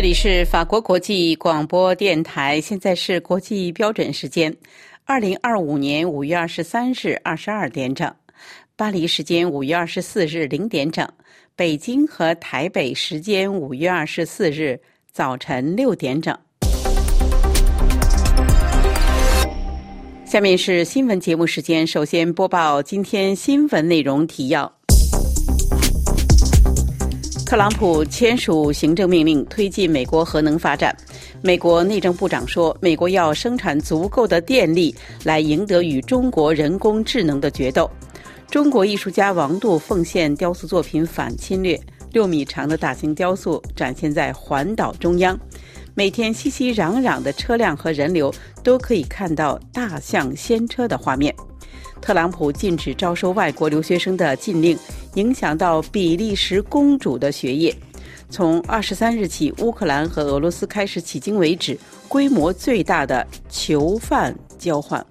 这里是法国国际广播电台，现在是国际标准时间2025年5月23日22点整，巴黎时间5月24日0点整，北京和台北时间5月24日早晨6点整。下面是新闻节目时间，首先播报今天新闻内容提要。特朗普签署行政命令，推进美国核能发展。美国内政部长说，美国要生产足够的电力来赢得与中国人工智能的决斗。中国艺术家王度奉献雕塑作品《反侵略》，6米长的大型雕塑展现在环岛中央。每天熙熙攘攘的车辆和人流都可以看到大象掀车的画面。特朗普禁止招收外国留学生的禁令影响到比利时公主的学业。从23日起，乌克兰和俄罗斯开始迄今为止规模最大的囚犯交换。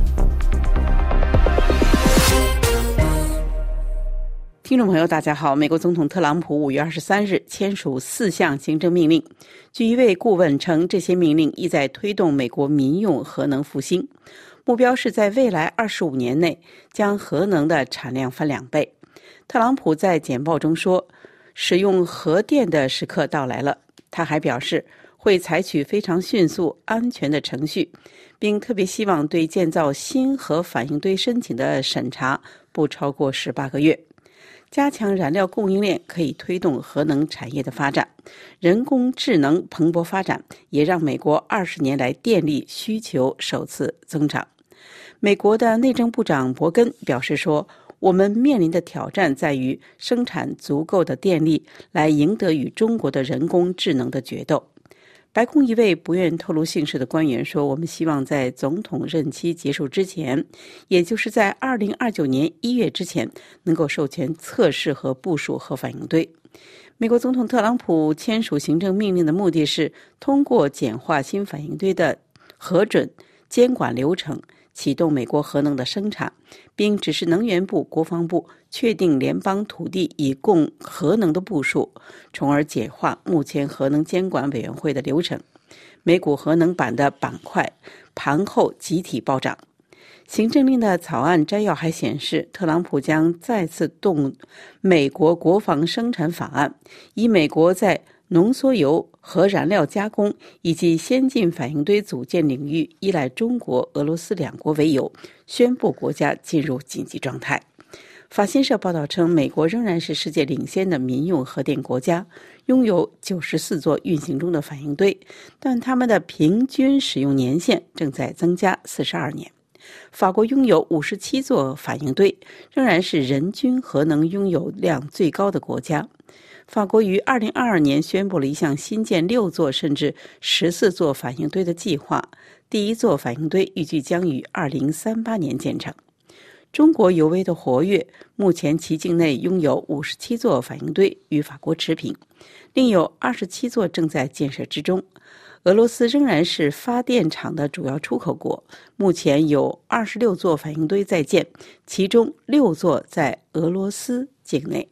听众朋友大家好，美国总统特朗普5月23日签署4项行政命令。据一位顾问称，这些命令意在推动美国民用核能复兴，目标是在未来25年内将核能的产量翻2倍。特朗普在简报中说，使用核电的时刻到来了。他还表示会采取非常迅速、安全的程序，并特别希望对建造新核反应堆申请的审查不超过18个月。加强燃料供应链可以推动核能产业的发展，人工智能蓬勃发展也让美国20年来电力需求首次增长。美国的内政部长伯根表示说，我们面临的挑战在于生产足够的电力来赢得与中国的人工智能的决斗。白宫一位不愿透露姓氏的官员说，我们希望在总统任期结束之前，也就是在2029年1月之前，能够授权测试和部署核反应堆。美国总统特朗普签署行政命令的目的是通过简化新反应堆的核准监管流程，启动美国核能的生产，并指示能源部、国防部确定联邦土地以供核能的部署，从而简化目前核能监管委员会的流程。美股核能板的板块盘后集体暴涨。行政令的草案摘要还显示，特朗普将再次动美国国防生产法案，以美国在浓缩铀、核燃料加工以及先进反应堆组件领域依赖中国、俄罗斯2国为由，宣布国家进入紧急状态。法新社报道称，美国仍然是世界领先的民用核电国家，拥有94座运行中的反应堆，但它们的平均使用年限正在增加42年。法国拥有57座反应堆，仍然是人均核能拥有量最高的国家。法国于2022年宣布了一项新建6座甚至14座反应堆的计划，第1座反应堆预计将于2038年建成。中国尤为的活跃，目前其境内拥有57座反应堆，与法国持平，另有27座正在建设之中。俄罗斯仍然是发电厂的主要出口国，目前有26座反应堆在建，其中6座在俄罗斯境内。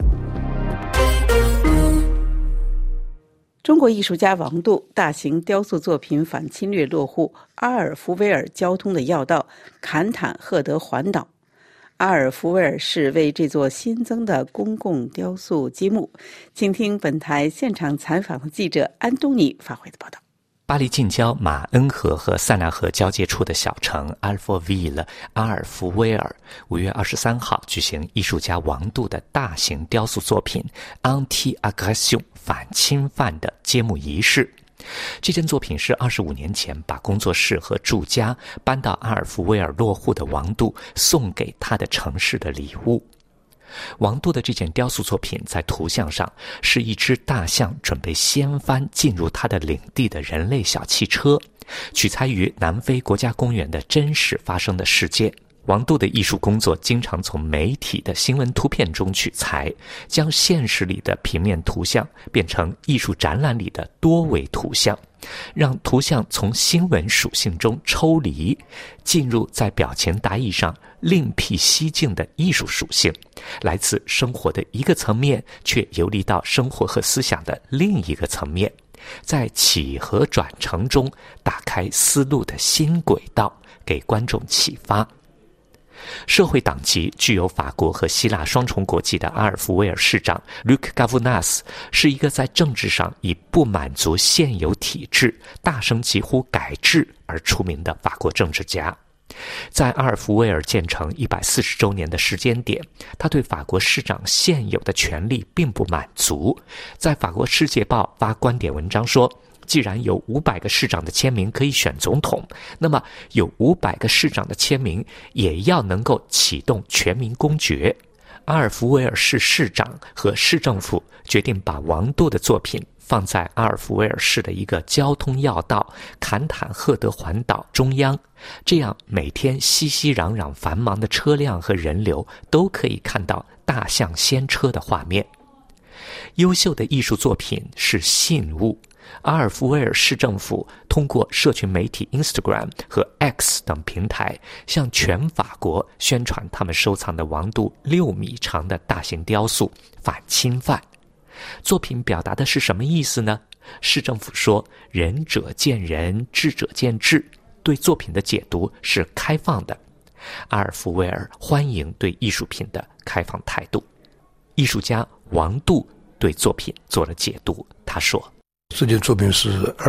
中国艺术家王度大型雕塑作品《反侵略》落户阿尔弗威尔交通的要道坎坦赫德环岛。阿尔弗威尔市为这座新增的公共雕塑揭幕。请听本台现场采访的记者安东尼发回的报道。 巴黎近郊马恩河和塞纳河交界处的小城阿尔弗威尔5月23号举行艺术家王度的大型雕塑作品 Anti-Agression 反侵犯的揭幕仪式。这件作品是25年前把工作室和住家搬到阿尔弗威尔落户的王度送给他的城市的礼物。王度的这件雕塑作品在图像上是一只大象准备掀翻进入他的领地的人类小汽车，取材于南非国家公园的真实发生的事件。王度的艺术工作经常从媒体的新闻图片中取材，将现实里的平面图像变成艺术展览里的多维图像，让图像从新闻属性中抽离，进入在表情达意上另辟蹊径的艺术属性，来自生活的一个层面，却游离到生活和思想的另一个层面。 在起和转乘中打开思路的新轨道，给观众启发。社会党籍具有法国和希腊双重国籍的阿尔弗威尔市长 Luc Gavounas 是一个在政治上以不满足现有体制、大声疾呼改制而出名的法国政治家。在阿尔弗威尔建成140周年的时间点，他对法国市长现有的权力并不满足，在法国《世界报》发观点文章说，既然有500个市长的签名可以选总统，那么有500个市长的签名也要能够启动全民公决。阿尔弗威尔市市长和市政府决定把王杜的作品放在阿尔弗威尔市的一个交通要道坎坦赫德环岛中央，这样每天熙熙攘攘繁忙的车辆和人流都可以看到大象掀车的画面。优秀的艺术作品是信物。阿尔弗威尔市政府通过社群媒体 Instagram 和 X 等平台向全法国宣传他们收藏的王杜6米长的大型雕塑反侵犯。作品表达的是什么意思呢？市政府说，仁者见仁，智者见智，对作品的解读是开放的。阿尔弗威尔欢迎对艺术品的开放态度。艺术家王杜对作品做了解读，他说， 这件作品是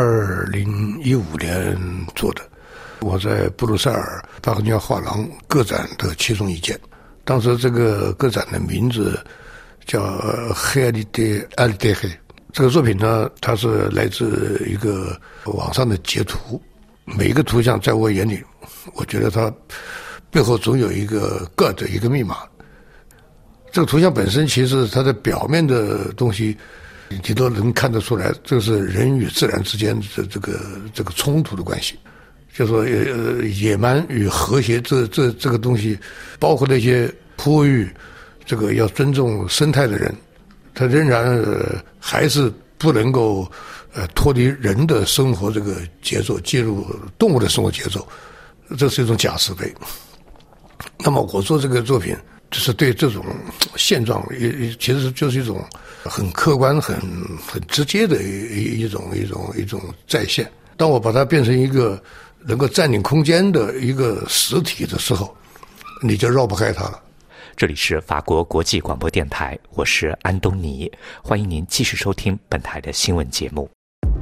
2015年做的，我在布鲁塞尔巴赫尼亚画廊个展的其中一件。当时这个个展的名字叫黑阿里德阿里德黑。这个作品呢，它是来自一个网上的截图，每一个图像在我眼里，我觉得它背后总有一个 God 一个密码。这个图像本身其实它的表面的东西你都能看得出来，这是人与自然之间的这个冲突的关系，就是说野蛮与和谐这个东西，包括那些呼吁这个要尊重生态的人，他仍然还是不能够脱离人的生活这个节奏，进入动物的生活节奏，这是一种假慈悲。那么我做这个作品，就是对这种现状其实就是一种很客观很直接的一种再现。当我把它变成一个能够占领空间的一个实体的时候，你就绕不开它了。 这里是法国国际广播电台，我是安东尼，欢迎您继续收听本台的新闻节目。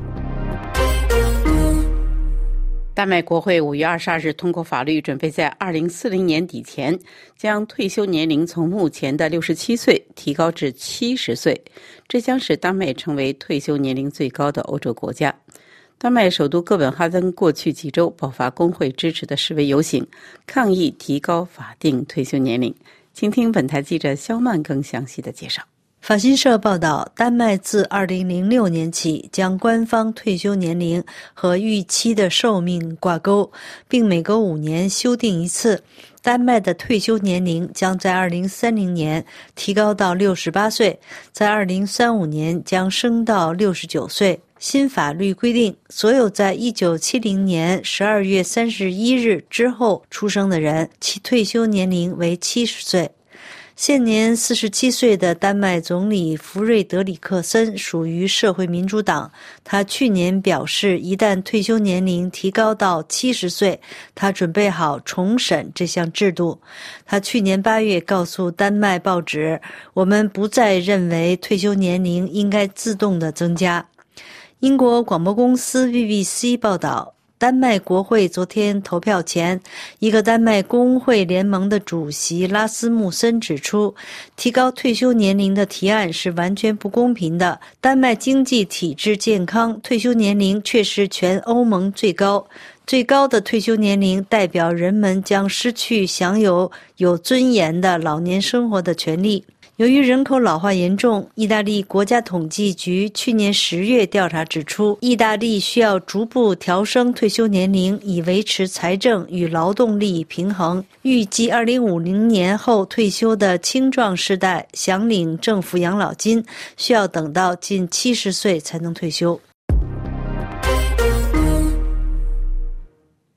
丹麦国会5月22日通过法律，准备在2040年底前将退休年龄从目前的67岁提高至70岁，这将使丹麦成为退休年龄最高的欧洲国家。丹麦首都哥本哈根过去几周爆发工会支持的示威游行，抗议提高法定退休年龄。请听本台记者肖曼更详细的介绍。 法新社报道，丹麦自2006年起将官方退休年龄和预期的寿命挂钩，并每隔5年修订一次。丹麦的退休年龄将在2030年提高到68岁，在2035年将升到69岁。新法律规定，所有在1970年12月31日之后出生的人，其退休年龄为70岁。现年47岁的丹麦总理福瑞德里克森属于社会民主党。他去年表示，一旦退休年龄提高到70岁，他准备好重审这项制度。他去年8月告诉丹麦报纸，我们不再认为退休年龄应该自动的增加。英国广播公司 BBC 报道，丹麦国会昨天投票前，一个丹麦工会联盟的主席拉斯穆森指出，提高退休年龄的提案是完全不公平的。丹麦经济体制健康，退休年龄却是全欧盟最高。最高的退休年龄代表人们将失去享有尊严的老年生活的权利。由于人口老化严重，意大利国家统计局去年10月调查指出，意大利需要逐步调升退休年龄，以维持财政与劳动力平衡。预计2050年后退休的青壮世代享领政府养老金，需要等到近70岁才能退休。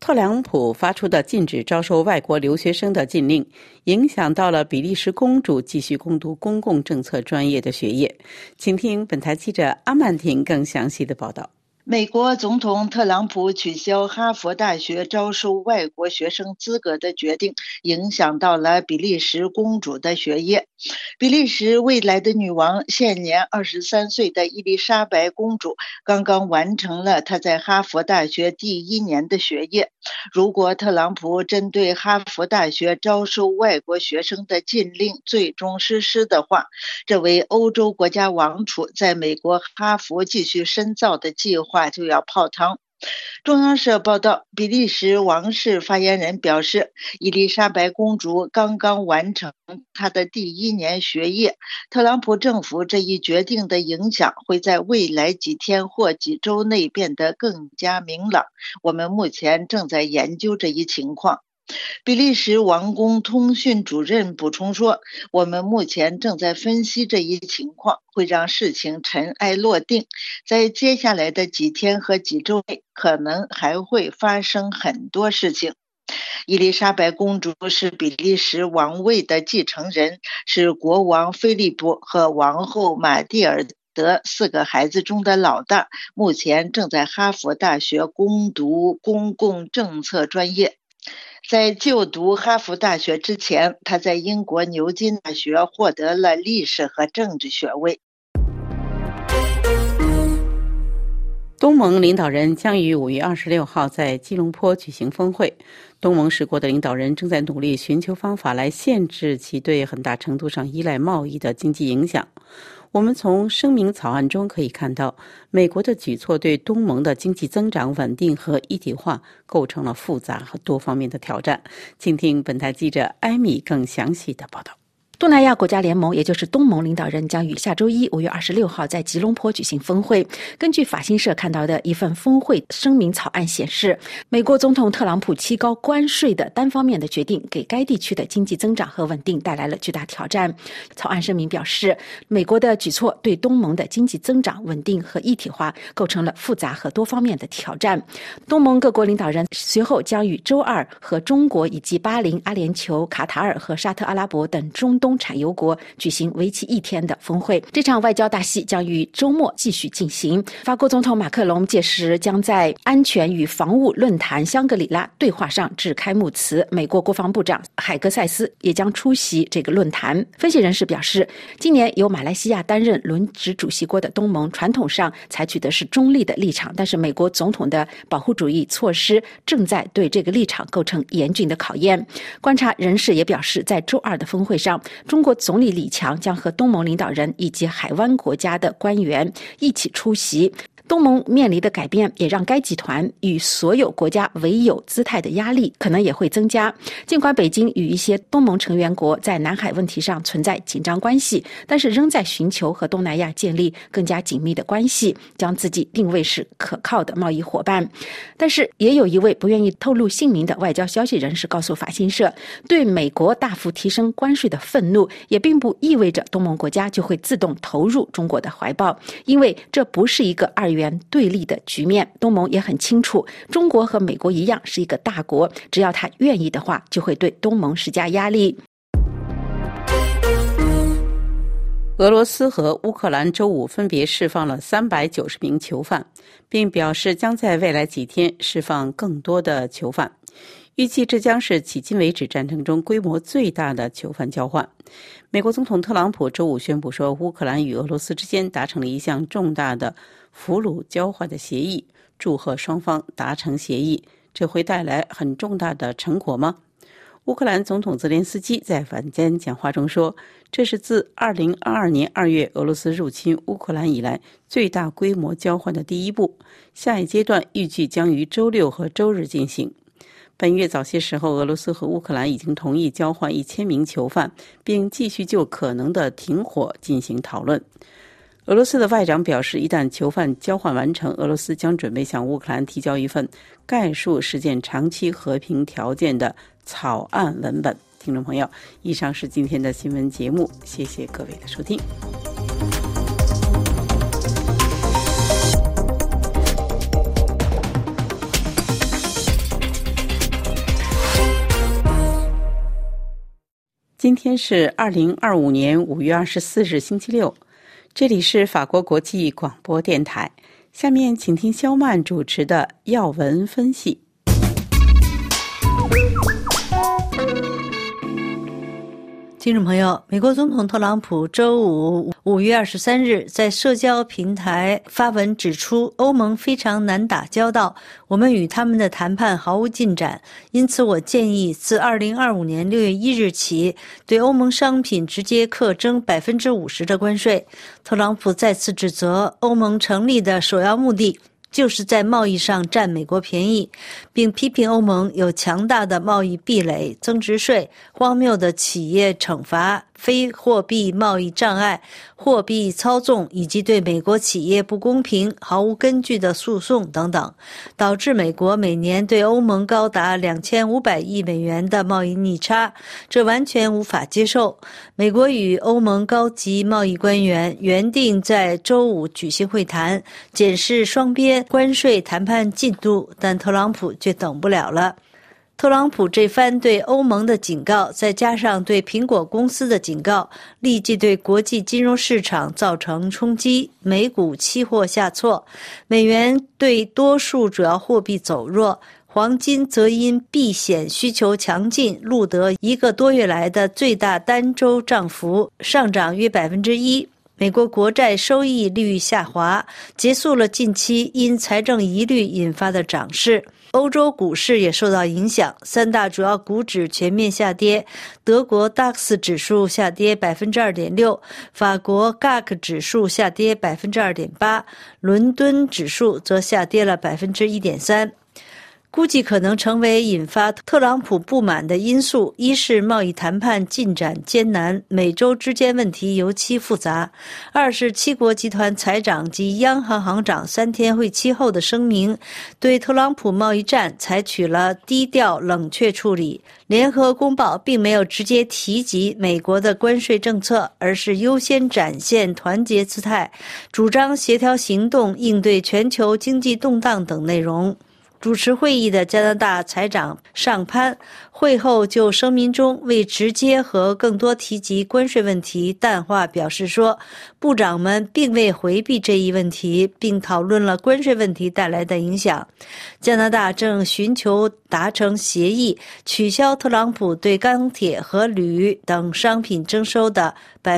特朗普发出的禁止招收外国留学生的禁令，影响到了比利时公主继续攻读公共政策专业的学业。请听本台记者阿曼婷更详细的报道。 美国总统特朗普取消哈佛大学招收外国学生资格的决定，影响到了比利时公主的学业。比利时未来的女王，现年23岁的伊丽莎白公主，刚刚完成了她在哈佛大学第1年的学业。如果特朗普针对哈佛大学招收外国学生的禁令最终实施的话，这位欧洲国家王储在美国哈佛继续深造的计划就要泡汤。中央社报道，比利时王室发言人表示，伊丽莎白公主刚刚完成她的第1年学业，特朗普政府这一决定的影响会在未来几天或几周内变得更加明朗，我们目前正在研究这一情况。比利时王宫通讯主任补充说，我们目前正在分析这一情况，会让事情尘埃落定，在接下来的几天和几周内可能还会发生很多事情。伊丽莎白公主是比利时王位的继承人，是国王菲利普和王后玛蒂尔德4个孩子中的老大，目前正在哈佛大学攻读公共政策专业。在就读哈佛大学之前，他在英国牛津大学获得了历史和政治学位。 东盟领导人将于5月26号在吉隆坡举行峰会。东盟10国的领导人正在努力寻求方法来限制其对很大程度上依赖贸易的经济影响。我们从声明草案中可以看到，美国的举措对东盟的经济增长、稳定和一体化构成了复杂和多方面的挑战。请听本台记者艾米更详细的报道。 东南亚国家联盟，也就是东盟领导人将于下周一5月26号在吉隆坡举行峰会。根据法新社看到的一份峰会声明草案显示，美国总统特朗普提高关税的单方面的决定给该地区的经济增长和稳定带来了巨大挑战。草案声明表示，美国的举措对东盟的经济增长、稳定和一体化构成了复杂和多方面的挑战。东盟各国领导人随后将于周二和中国以及巴林、阿联酋、卡塔尔和沙特阿拉伯等中东产油国举行为期1天的峰会。这场外交大戏将于周末继续进行。法国总统马克龙届时将在安全与防务论坛香格里拉对话上致开幕词，美国国防部长海格塞斯也将出席这个论坛。分析人士表示，今年由马来西亚担任轮值主席国的东盟传统上采取的是中立的立场，但是美国总统的保护主义措施正在对这个立场构成严峻的考验。观察人士也表示，在周二的峰会上，中国总理李强将和东盟领导人以及海湾国家的官员一起出席。东盟面临的改变也让该集团与所有国家唯有姿态的压力可能也会增加。尽管北京与一些东盟成员国在南海问题上存在紧张关系，但是仍在寻求和东南亚建立更加紧密的关系，将自己定位是可靠的贸易伙伴。但是也有一位不愿意透露姓名的外交消息人士告诉法新社，对美国大幅提升关税的愤怒也并不意味着东盟国家就会自动投入中国的怀抱，因为这不是一个二元对立的局面。东盟也很清楚，中国和美国一样是一个大国，只要他愿意的话，就会对东盟施加压力。 俄罗斯和乌克兰周五分别释放了390名囚犯，并表示将在未来几天释放更多的囚犯。预计这将是迄今为止战争中规模最大的囚犯交换。美国总统特朗普周五宣布说，乌克兰与俄罗斯之间达成了一项重大的俘虏交换的协议，祝贺双方达成协议。这会带来很重大的成果吗？乌克兰总统泽连斯基在晚间讲话中说，这是自2022年2月俄罗斯入侵乌克兰以来最大规模交换的第一步，下一阶段预计将于周六和周日进行。本月早些时候，俄罗斯和乌克兰已经同意交换1000名囚犯，并继续就可能的停火进行讨论。俄罗斯的外长表示，一旦囚犯交换完成，俄罗斯将准备向乌克兰提交一份概述实践长期和平条件的草案文本。听众朋友，以上是今天的新闻节目，谢谢各位的收听。 今天是2025年5月24日星期六，这里是法国国际广播电台。下面请听肖曼主持的要闻分析。 听众朋友，美国总统特朗普周五5月23日在社交平台发文指出，欧盟非常难打交道，我们与他们的谈判毫无进展，因此我建议自2025年6月1日起对欧盟商品直接课征 50% 的关税。特朗普再次指责欧盟成立的首要目的就是在贸易上占美国便宜，并批评欧盟有强大的贸易壁垒、增值税、荒谬的企业惩罚、非货币贸易障碍、货币操纵以及对美国企业不公平、毫无根据的诉讼等等，导致美国每年对欧盟高达2500亿美元的贸易逆差，这完全无法接受。美国与欧盟高级贸易官员原定在周五举行会谈，检视双边关税谈判进度，但特朗普却等不了了。特朗普这番对欧盟的警告，再加上对苹果公司的警告，立即对国际金融市场造成冲击，美股期货下挫，美元对多数主要货币走弱，黄金则因避险需求强劲，录得1个多月来的最大单周涨幅，上涨约 1%。美国国债收益率下滑，结束了近期因财政疑虑引发的涨势。欧洲股市也受到影响，三大主要股指全面下跌，德国 DAX 指数下跌 2.6%， 法国 CAC 指数下跌 2.8%， 伦敦指数则下跌了 1.3%。估计可能成为引发特朗普不满的因素，一是贸易谈判进展艰难，美洲之间问题尤其复杂；二是七国集团财长及央行行长3天会期后的声明，对特朗普贸易战采取了低调冷却处理。联合公报并没有直接提及美国的关税政策，而是优先展现团结姿态，主张协调行动应对全球经济动荡等内容。主持会议的加拿大财长尚潘会后就声明中为直接和更多提及关税问题淡化表示说，部长们并未回避这一问题，并讨论了关税问题带来的影响。加拿大正寻求达成协议，取消特朗普对钢铁和铝等商品征收的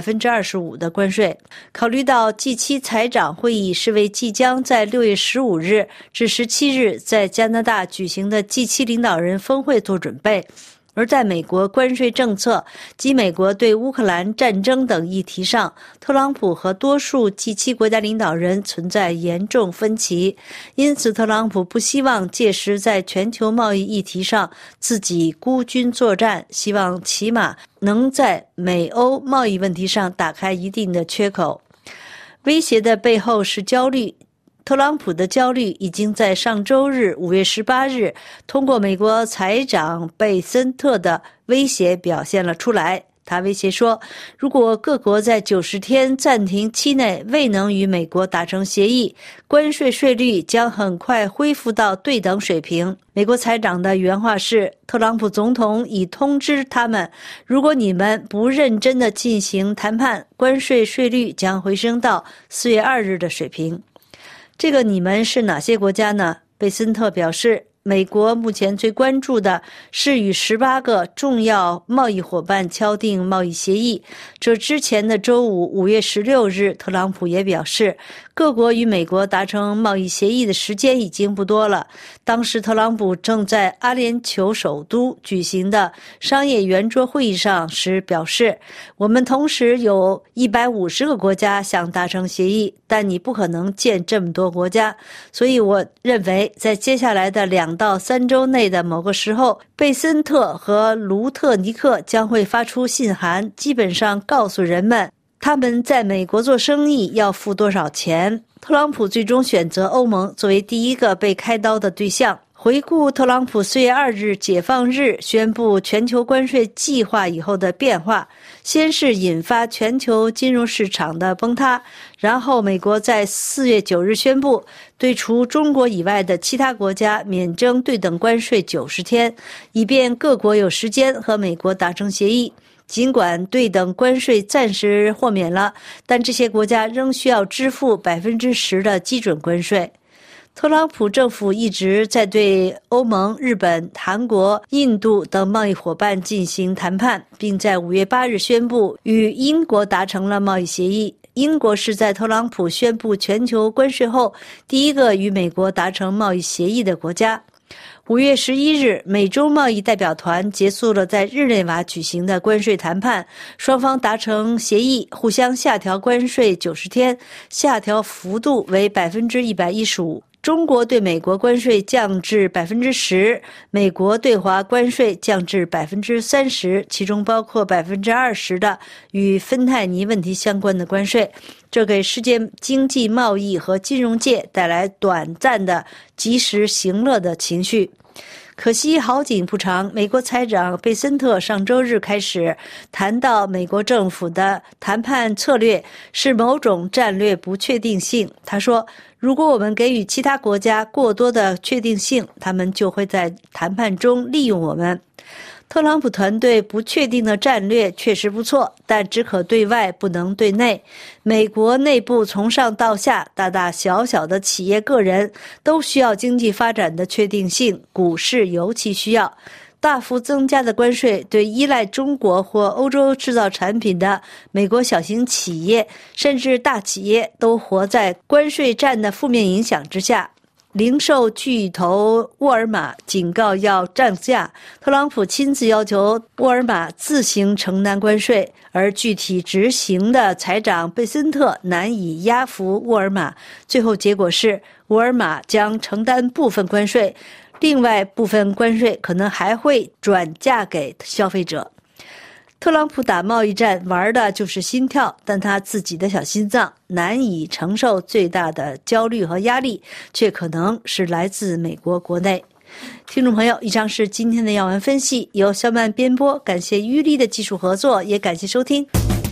25% 的关税。考虑到G7财长会议是为即将在6月15日至17日在加拿大举行的G7领导人峰会做准备，而在美国关税政策及美国对乌克兰战争等议题上，特朗普和多数G7国家领导人存在严重分歧，因此特朗普不希望届时在全球贸易议题上自己孤军作战，希望起码能在美欧贸易问题上打开一定的缺口。威胁的背后是焦虑。特朗普的焦虑已经在上周日5月18日通过美国财长贝森特的威胁表现了出来。他威胁说，如果各国在90天暂停期内未能与美国达成协议，关税税率将很快恢复到对等水平。美国财长的原话是，特朗普总统已通知他们，如果你们不认真地进行谈判，关税税率将回升到4月2日的水平。这个你们是哪些国家呢？贝森特表示，美国目前最关注的是与18个重要贸易伙伴敲定贸易协议。这之前的周五5月16日，特朗普也表示，各国与美国达成贸易协议的时间已经不多了。当时特朗普正在阿联酋首都举行的商业圆桌会议上时表示，我们同时有150个国家想达成协议，但你不可能见这么多国家，所以我认为在接下来的2到3周内的某个时候，贝森特和卢特尼克将会发出信函，基本上告诉人们他们在美国做生意要付多少钱。特朗普最终选择欧盟作为第一个被开刀的对象。 回顾特朗普4月2日解放日宣布全球关税计划以后的变化，先是引发全球金融市场的崩塌，然后美国在4月9日宣布对除中国以外的其他国家免征对等关税90天，以便各国有时间和美国达成协议。尽管对等关税暂时豁免了，但这些国家仍需要支付10%的基准关税。特朗普政府一直在对欧盟、日本、韩国、印度等贸易伙伴进行谈判，并在5月8日宣布与英国达成了贸易协议。英国是在特朗普宣布全球关税后第一个与美国达成贸易协议的国家。5月11日，美洲贸易代表团结束了在日内瓦举行的关税谈判，双方达成协议，互相下调关税90天，下调幅度为115%。中国对美国关税降至10%，美国对华关税降至30%，其中包括20%的与芬太尼问题相关的关税。这给世界经济贸易和金融界带来短暂的及时行乐的情绪。可惜好景不长，美国财长贝森特上周日开始谈到美国政府的谈判策略是某种战略不确定性。他说，如果我们给予其他国家过多的确定性，他们就会在谈判中利用我们。特朗普团队不确定的战略确实不错，但只可对外不能对内。美国内部从上到下，大大小小的企业个人都需要经济发展的确定性，股市尤其需要。大幅增加的关税对依赖中国或欧洲制造产品的美国小型企业甚至大企业都活在关税战的负面影响之下。零售巨头沃尔玛警告要涨价，特朗普亲自要求沃尔玛自行承担关税，而具体执行的财长贝森特难以压服沃尔玛。最后结果是，沃尔玛将承担部分关税，另外部分关税可能还会转嫁给消费者。特朗普打贸易战玩的就是心跳，但他自己的小心脏难以承受最大的焦虑和压力，却可能是来自美国国内。听众朋友，以上是今天的要闻分析，由肖曼编播，感谢于力的技术合作，也感谢收听。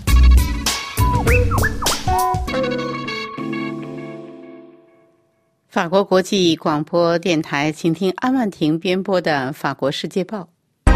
法国国际广播电台，请听安万婷编播的《法国世界报》。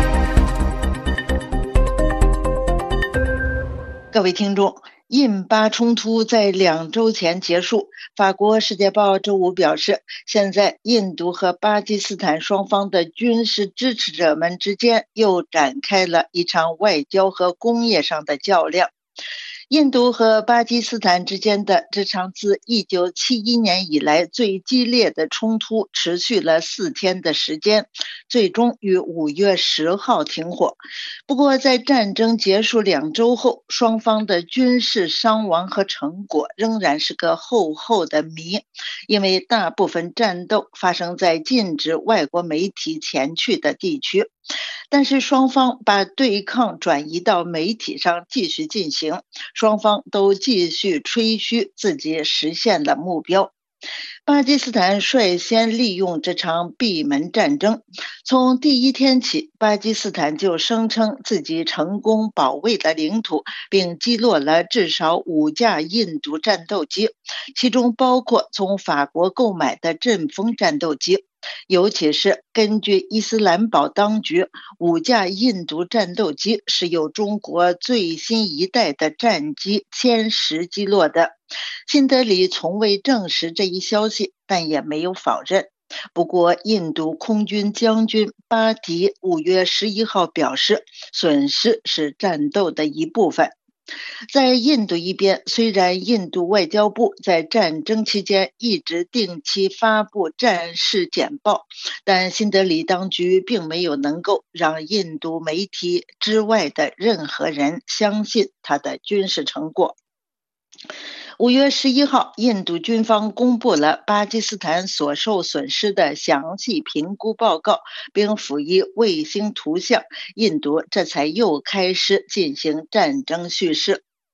各位听众，印巴冲突在2周前结束。法国《世界报》周五表示，现在印度和巴基斯坦双方的军事支持者们之间又展开了一场外交和工业上的较量。印度和巴基斯坦之间的这场自1971年以来最激烈的冲突持续了4天的时间，最终于5月10号停火。不过在战争结束2周后，双方的军事伤亡和成果仍然是个厚厚的谜，因为大部分战斗发生在禁止外国媒体前去的地区。但是双方把对抗转移到媒体上继续进行，双方都继续吹嘘自己实现了目标。巴基斯坦率先利用这场闭门战争，从第一天起，巴基斯坦就声称自己成功保卫了领土，并击落了至少5架印度战斗机，其中包括从法国购买的阵风战斗机。尤其是根据伊斯兰堡当局，5架印度战斗机是由中国最新一代的战机歼10击落的。新德里从未证实这一消息，但也没有否认。不过，印度空军将军巴迪5月11号表示，损失是战斗的一部分。在印度一边，虽然印度外交部在战争期间一直定期发布战事简报，但新德里当局并没有能够让印度媒体之外的任何人相信他的军事成果。5月11号，印度军方公布了巴基斯坦所受损失的详细评估报告，并辅以卫星图像，印度这才又开始进行战争叙事。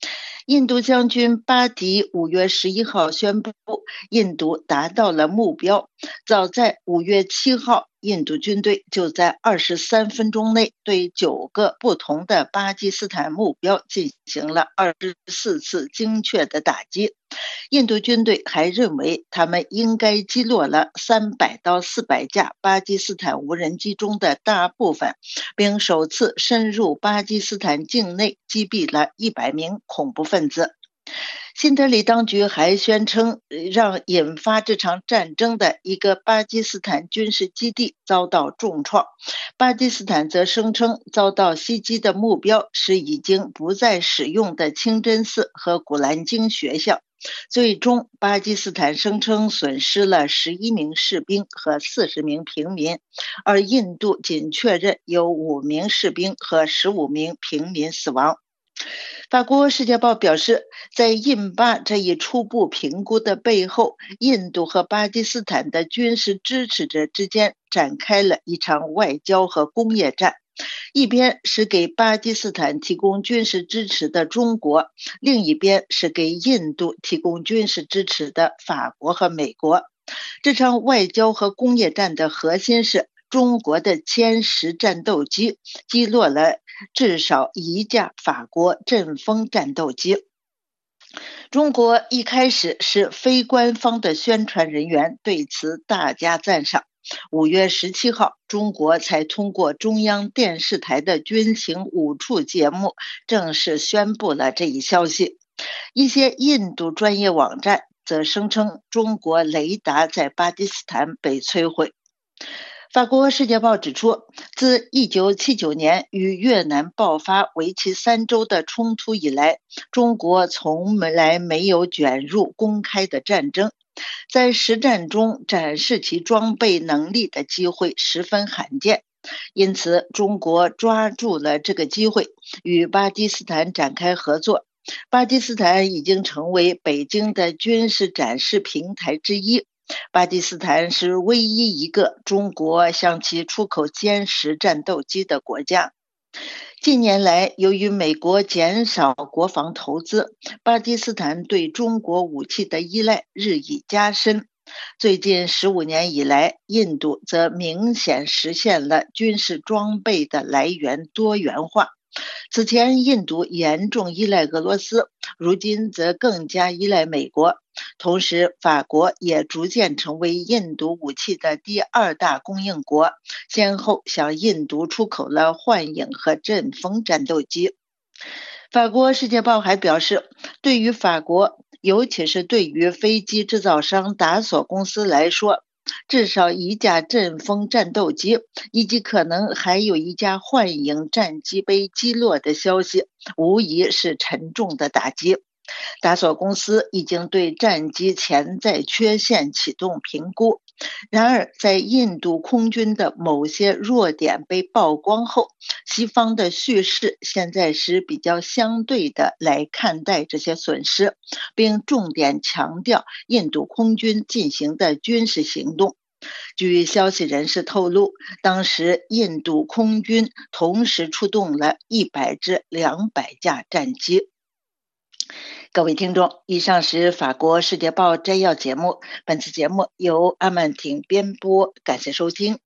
印度将军巴迪5月11号宣布，印度达到了目标。早在5月7号，印度军队就在23分钟内对9个不同的巴基斯坦目标进行了24次精确的打击。印度军队还认为他们应该击落了300到400架巴基斯坦无人机中的大部分，并首次深入巴基斯坦境内击毙了100名恐怖分子。新德里当局还宣称，让引发这场战争的一个巴基斯坦军事基地遭到重创。巴基斯坦则声称，遭到袭击的目标是已经不再使用的清真寺和古兰经学校。最终，巴基斯坦声称损失了11名士兵和40名平民，而印度仅确认有5名士兵和15名平民死亡。法国《世界报》表示，在印巴这一初步评估的背后，印度和巴基斯坦的军事支持者之间展开了一场外交和工业战。一边是给巴基斯坦提供军事支持的中国，另一边是给印度提供军事支持的法国和美国。这场外交和工业战的核心是中国的歼10战斗机击落了至少1架法国阵风战斗机。中国一开始是非官方的宣传人员，对此大加赞赏。5月17号，中国才通过中央电视台的军情5处节目正式宣布了这一消息。一些印度专业网站则声称中国雷达在巴基斯坦被摧毁。法国《世界报》指出，自1979年与越南爆发为期3周的冲突以来，中国从来没有卷入公开的战争。在实战中展示其装备能力的机会十分罕见，因此中国抓住了这个机会，与巴基斯坦展开合作。巴基斯坦已经成为北京的军事展示平台之一。巴基斯坦是唯一一个中国向其出口歼10战斗机的国家。近年来，由于美国减少国防投资，巴基斯坦对中国武器的依赖日益加深。最近15年以来，印度则明显实现了军事装备的来源多元化。此前，印度严重依赖俄罗斯，如今则更加依赖美国。同时，法国也逐渐成为印度武器的第2大供应国，先后向印度出口了幻影和阵风战斗机。法国《世界报》还表示，对于法国，尤其是对于飞机制造商达索公司来说，至少1架阵风战斗机以及可能还有1架幻影战机被击落的消息，无疑是沉重的打击。达索公司已经对战机潜在缺陷启动评估。然而，在印度空军的某些弱点被曝光后，西方的叙事现在是比较相对的来看待这些损失，并重点强调印度空军进行的军事行动。据消息人士透露，当时印度空军同时出动了100至200架战机。各位听众，以上是法国《世界报》摘要节目，本次节目由阿曼婷编播，感谢收听。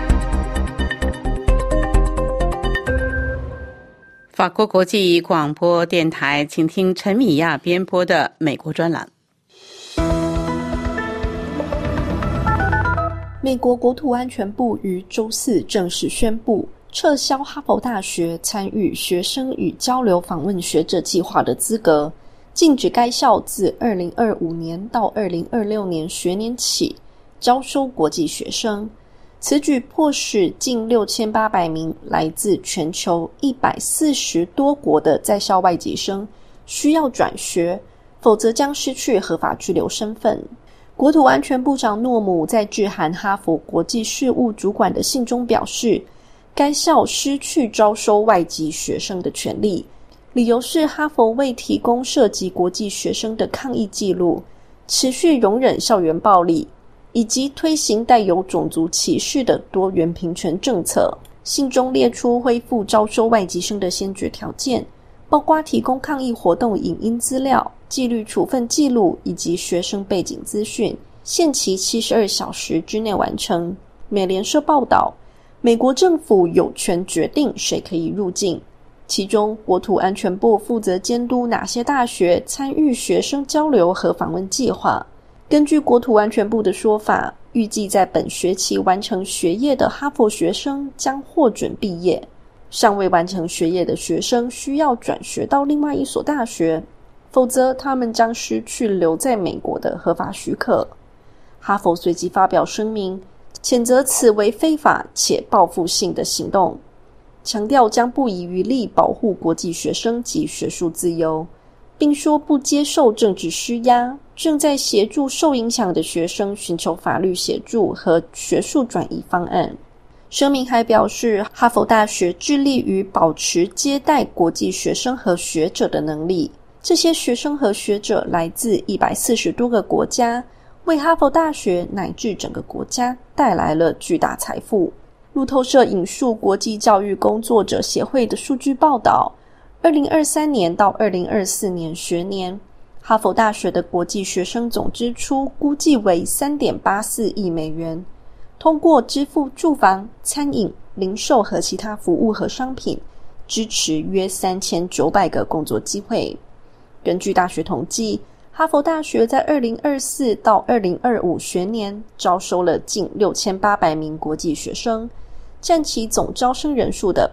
法国国际广播电台，请听陈米亚编播的美国专栏。 美国国土安全部于周4正式宣布，撤销哈佛大学参与学生与交流访问学者计划的资格，禁止该校自2025年到2026年学年起招收国际学生。此举迫使近6800名来自全球140多国的在校外籍生需要转学，否则将失去合法居留身份。国土安全部长诺姆在致函哈佛国际事务主管的信中表示，该校失去招收外籍学生的权利，理由是哈佛未提供涉及国际学生的抗议记录，持续容忍校园暴力，以及推行带有种族歧视的多元平权政策。信中列出恢复招收外籍生的先决条件， 包括提供抗议活动影音资料、纪律处分记录以及学生背景资讯，限期72小时之内完成。美联社报道，美国政府有权决定谁可以入境，其中国土安全部负责监督哪些大学参与学生交流和访问计划。根据国土安全部的说法，预计在本学期完成学业的哈佛学生将获准毕业，尚未完成学业的学生需要转学到另外一所大学，否则他们将失去留在美国的合法许可。哈佛随即发表声明，谴责此为非法且报复性的行动，强调将不遗余力保护国际学生及学术自由，并说不接受政治施压，正在协助受影响的学生寻求法律协助和学术转移方案。声明还表示，哈佛大学致力于保持接待国际学生和学者的能力，这些学生和学者来自140多个国家，为哈佛大学乃至整个国家带来了巨大财富。路透社引述国际教育工作者协会的数据报道，2023年到2024年学年，哈佛大学的国际学生总支出估计为 3.84 亿美元，通过支付住房、餐饮、零售和其他服务和商品，支持约3900个工作机会。根据大学统计，哈佛大学在2024到2025学年招收了近6800名国际学生，占其总招生人数的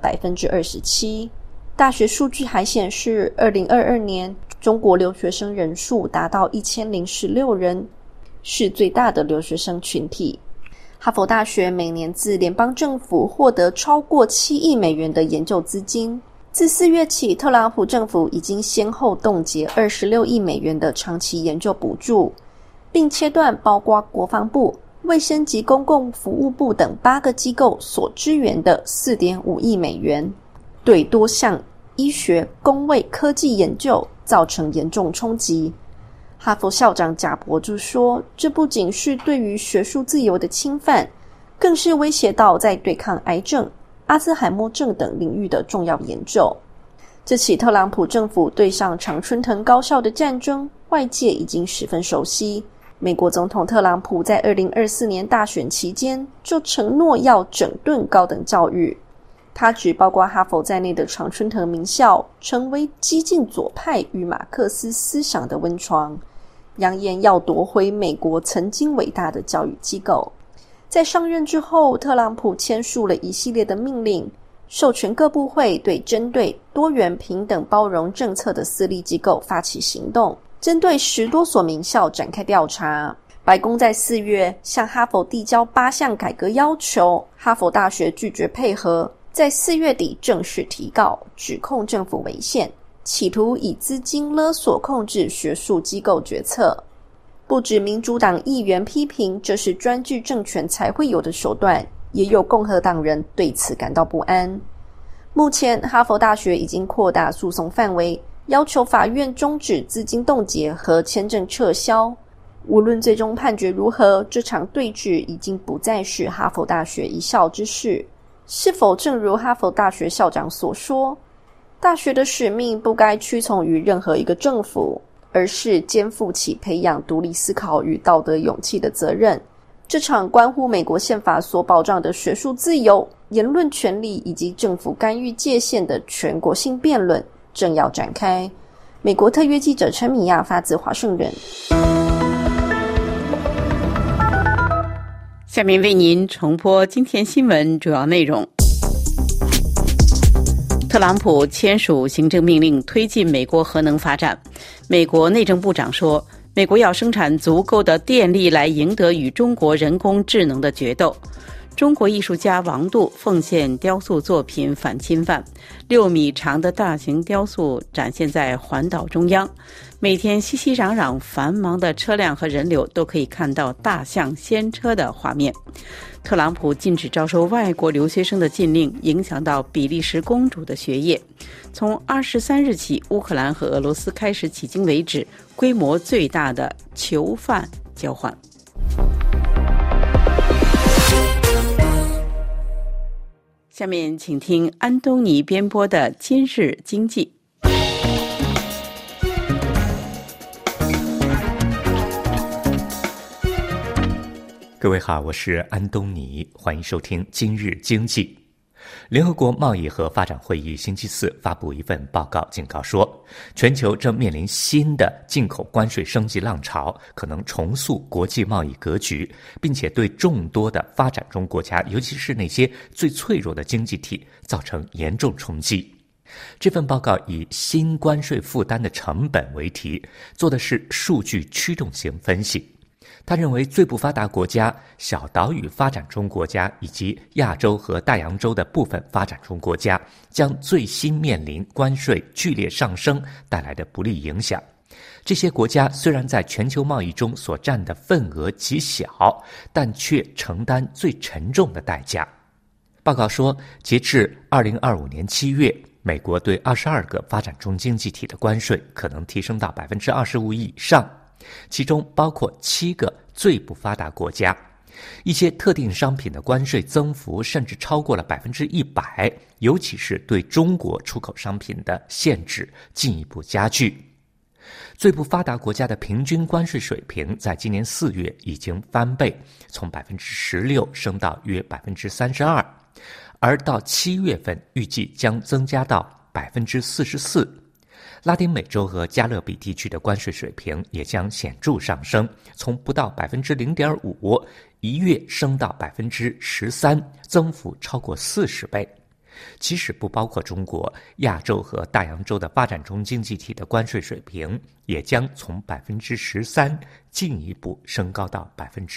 27%。 大学数据还显示，2022年中国留学生人数达到1016人，是最大的留学生群体。哈佛大学每年自联邦政府获得超过7亿美元的研究资金。自4月起，特朗普政府已经先后冻结26亿美元的长期研究补助，并切断包括国防部、卫生及公共服务部等8个机构所支援的 4.5 亿美元，对多项医学、公卫、科技研究造成严重冲击。哈佛校长贾伯就说，这不仅是对于学术自由的侵犯，更是威胁到在对抗癌症、阿兹海默症等领域的重要研究。这起特朗普政府对上常春藤高校的战争，外界已经十分熟悉。美国总统特朗普在2024年大选期间就承诺要整顿高等教育，他指包括哈佛在内的常春藤名校成为激进左派与马克思思想的温床，扬言要夺回美国曾经伟大的教育机构。在上任之后，特朗普签署了一系列的命令，授权各部会对针对多元、平等、包容政策的私立机构发起行动，针对10多所名校展开调查。白宫在4月向哈佛递交8项改革要求，哈佛大学拒绝配合，在4月底正式提告，指控政府违宪，企图以资金勒索控制学术机构决策。不止民主党议员批评这是专制政权才会有的手段，也有共和党人对此感到不安。目前哈佛大学已经扩大诉讼范围，要求法院终止资金冻结和签证撤销。无论最终判决如何，这场对峙已经不再是哈佛大学一校之事。是否正如哈佛大学校长所说，大学的使命不该屈从于任何一个政府，而是肩负起培养独立思考与道德勇气的责任。这场关乎美国宪法所保障的学术自由、言论权利以及政府干预界限的全国性辩论正要展开。美国特约记者陈米亚发自华盛顿。 下面为您重播今天新闻主要内容。特朗普签署行政命令，推进美国核能发展。美国内政部长说，美国要生产足够的电力来赢得与中国人工智能的决斗。中国艺术家王度奉献雕塑作品反侵犯，6米长的大型雕塑展现在环岛中央。每天熙熙攘攘繁忙的车辆和人流都可以看到大象掀车的画面。特朗普禁止招收外国留学生的禁令影响到比利时公主的学业。从23日起，乌克兰和俄罗斯开始迄今为止规模最大的囚犯交换。下面请听安东尼编播的今日经济。 各位好，我是安东尼，欢迎收听今日经济。联合国贸易和发展会议星期四发布一份报告，警告说，全球正面临新的进口关税升级浪潮，可能重塑国际贸易格局，并且对众多的发展中国家，尤其是那些最脆弱的经济体，造成严重冲击。这份报告以新关税负担的成本为题，做的是数据驱动型分析。他认为最不发达国家、小岛屿发展中国家以及亚洲和大洋洲的部分发展中国家将最新面临关税剧烈上升带来的不利影响。这些国家虽然在全球贸易中所占的份额极小，但却承担最沉重的代价。报告说，截至2025年7月，美国对22个发展中经济体的关税可能提升到 25% 以上，其中包括7个最不发达国家，一些特定商品的关税增幅甚至超过了 100%， 尤其是对中国出口商品的限制进一步加剧。最不发达国家的平均关税水平在今年4月已经翻倍，从 16% 升到约 32%， 而到7月份预计将增加到 44%。拉丁美洲和加勒比地区的关税水平也将显著上升，从不到 0.5%， 一跃升到 13%， 增幅超过40倍。即使不包括中国，亚洲和大洋洲的发展中经济体的关税水平也将从 13% 进一步升高到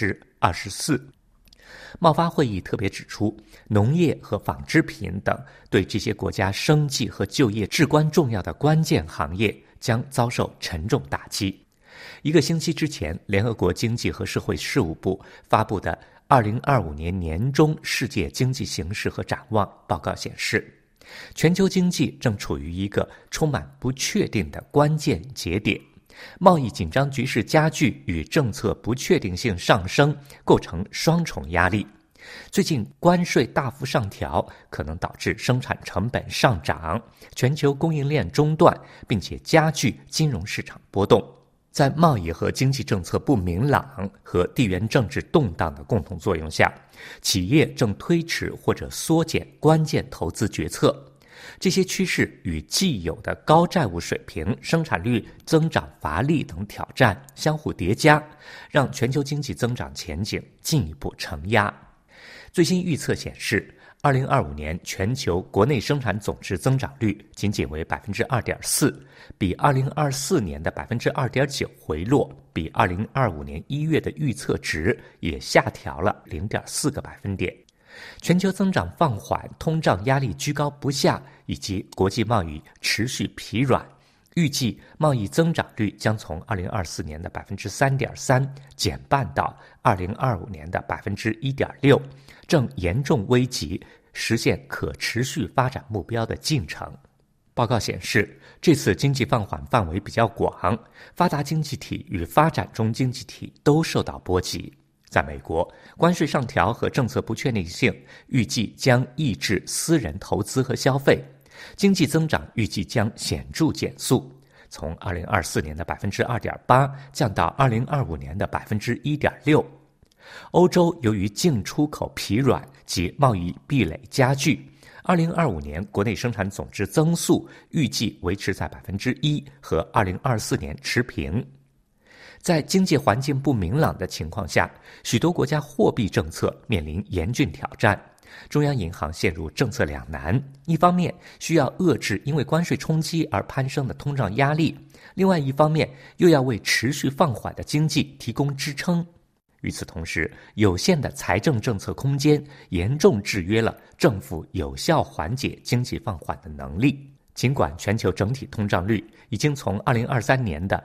24%。贸发会议特别指出，农业和纺织品等对这些国家生计和就业至关重要的关键行业将遭受沉重打击。一个星期之前，联合国经济和社会事务部发布的2025年年中世界经济形势和展望报告显示，全球经济正处于一个充满不确定的关键节点。贸易紧张局势加剧与政策不确定性上升，构成双重压力。最近关税大幅上调，可能导致生产成本上涨，全球供应链中断，并且加剧金融市场波动。在贸易和经济政策不明朗和地缘政治动荡的共同作用下，企业正推迟或者缩减关键投资决策。这些趋势与既有的高债务水平、生产率增长乏力等挑战相互叠加，让全球经济增长前景进一步承压。最新预测显示，2025年全球国内生产总值增长率仅仅为 2.4%， 比2024年的 2.9% 回落，比2025年1月的预测值也下调了 0.4个百分点。全球增长放缓，通胀压力居高不下，以及国际贸易持续疲软，预计贸易增长率将从2024年的 3.3% 减半到2025年的 1.6%， 正严重危及实现可持续发展目标的进程。报告显示，这次经济放缓范围比较广，发达经济体与发展中经济体都受到波及。在美国，关税上调和政策不确定性预计将抑制私人投资和消费，经济增长预计将显著减速，从2024年的 2.8% 降到2025年的 1.6%。欧洲由于进出口疲软及贸易壁垒加剧，2025年国内生产总值增速预计维持在 1% 和2024年持平。在经济环境不明朗的情况下，许多国家货币政策面临严峻挑战，中央银行陷入政策两难，一方面需要遏制因为关税冲击而攀升的通胀压力，另外一方面又要为持续放缓的经济提供支撑。与此同时，有限的财政政策空间严重制约了政府有效缓解经济放缓的能力。尽管全球整体通胀率已经从2023年的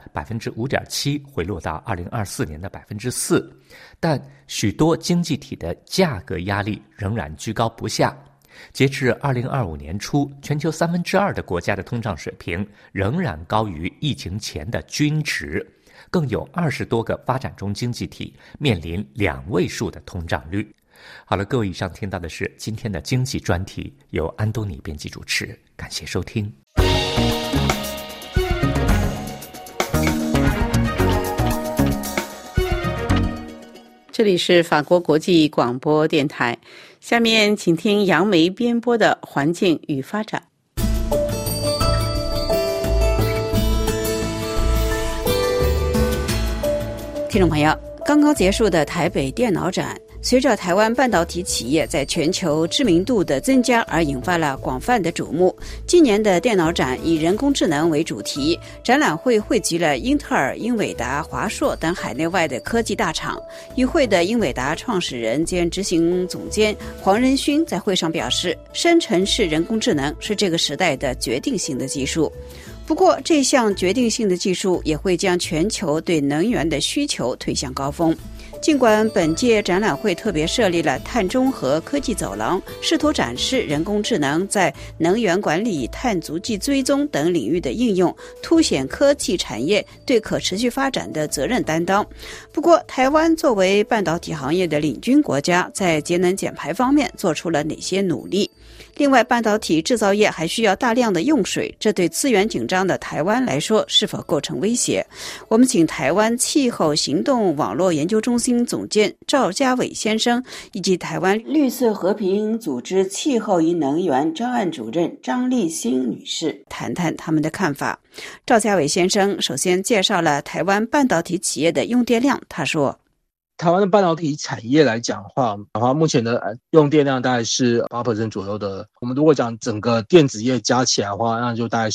5.7% 回落到2024年的 4%， 但许多经济体的价格压力仍然居高不下。截至2025年初，全球2/3的国家的通胀水平仍然高于疫情前的均值，更有20多个发展中经济体面临2位数的通胀率。好了，各位，以上听到的是今天的经济专题，由安东尼编辑主持，感谢收听。 这里是法国国际广播电台，下面请听杨梅编播的《环境与发展》。听众朋友，刚刚结束的台北电脑展，随着台湾半导体企业在全球知名度的增加而引发了广泛的瞩目。今年的电脑展以人工智能为主题，展览会汇集了英特尔、英伟达、华硕等海内外的科技大厂。与会的英伟达创始人兼执行总监黄仁勋在会上表示，生成式人工智能是这个时代的决定性的技术。不过，这项决定性的技术也会将全球对能源的需求推向高峰。尽管本届展览会特别设立了碳中和科技走廊，试图展示人工智能在能源管理、碳足迹追踪等领域的应用，凸显科技产业对可持续发展的责任担当。不过，台湾作为半导体行业的领军国家，在节能减排方面做出了哪些努力？另外，半导体制造业还需要大量的用水，这对资源紧张的台湾来说是否构成威胁？我们请台湾气候行动网络研究中心总监赵家伟先生以及台湾绿色和平组织气候与能源专案主任张立新女士谈谈他们的看法。赵家伟先生首先介绍了台湾半导体企业的用电量，他说， 台湾的半导体产业来讲的话，目前的用电量大概是 8% 左右的。我们如果讲整个电子业加起来的话，那就大概